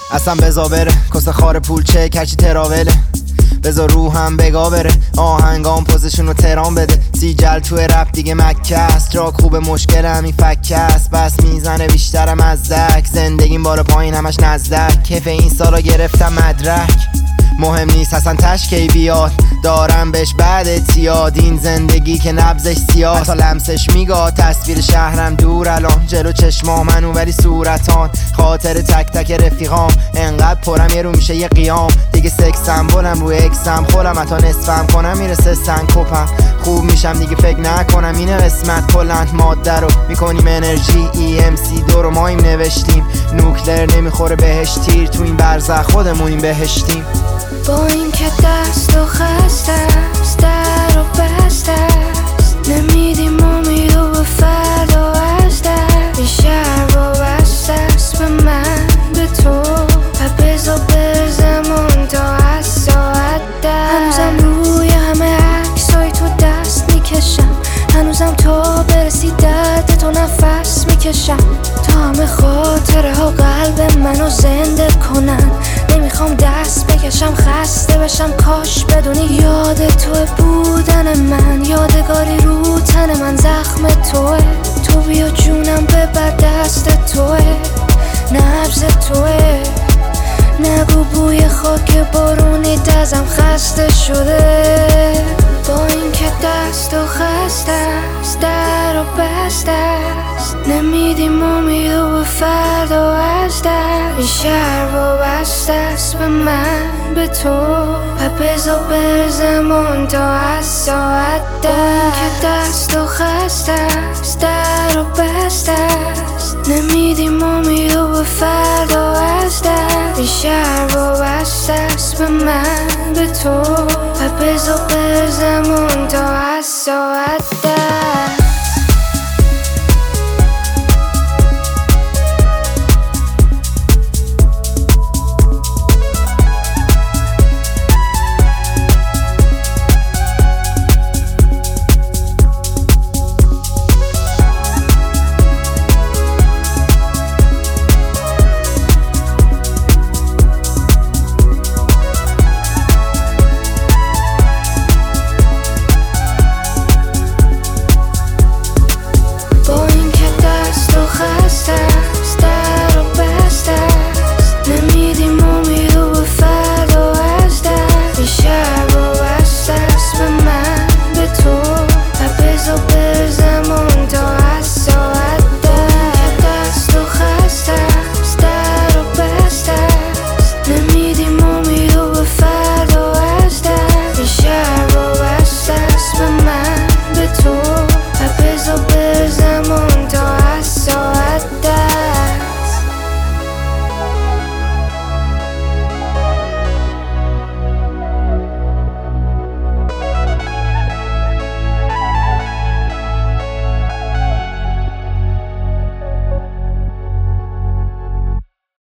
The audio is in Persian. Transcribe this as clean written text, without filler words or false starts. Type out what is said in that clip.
اصلا بزا بره کس خار پول چه کچی تراوله، بذار روحم بگا بره آهنگام پوزشون رو ترام بده. سیجل توی رپ دیگه مکه است، جا خوب مشکل همین فکه است، بس میزنه بیشترم از دک، زندگیم بار پایین همش نزدک، کیف این سالا گرفتم مدرک، مهم نیست اصلا تشکی بیاد، دارم بهش بعد اتیاد، این زندگی که نبزش سیاه، تا لمسش میگاه تصویر شهرم دور الان، جلو چشمام منو ولی صورتان، خاطر تک تک رفیقام، انقدر پرم یه رو میشه یه قیام، دیگه سکسم بولم روی اکسم، خولم حتی نصفم کنم میرسه سنکوپم، خوب میشم دیگه فکر نکنم اینه قسمت، کلند ماده رو میکنیم انرژی، EMC دو رو مایم نوشتیم، نوکلر نمیخوره بهش تیر، تو این برزخ خودمونیم بهشتیم. با این که دست و خسته است، در و بسته است، نمیدیم امید و به فردا از در، این شهر وابسته است به من به تو، و بزا بر زمان تا از ساعت در، هنوزم روی همه عکسای تو دست میکشم، هنوزم تا برسی درد تو نفس میکشم، تا همه خاطره ها قلب منو زنده کنن، نمیخوام دست بکشم خسته بشم، کاش بدونی یاد توه بودن من، یادگاری رو تن من زخم توه، تو بیا جونم ببر دست توه، نبض توه، نگو بوی خاک بارونی دزم خسته شده، با این که دست و خسته است، در و بسته است، نمیدیم امید و به فردا از در، این شهر وابسته است به من به تو، و بزا بر زمان تا از ساعت در، با این که دست و خسته است، در و بسته است، نمیدیم امید و به فردا از در، این شهر وابسته است به من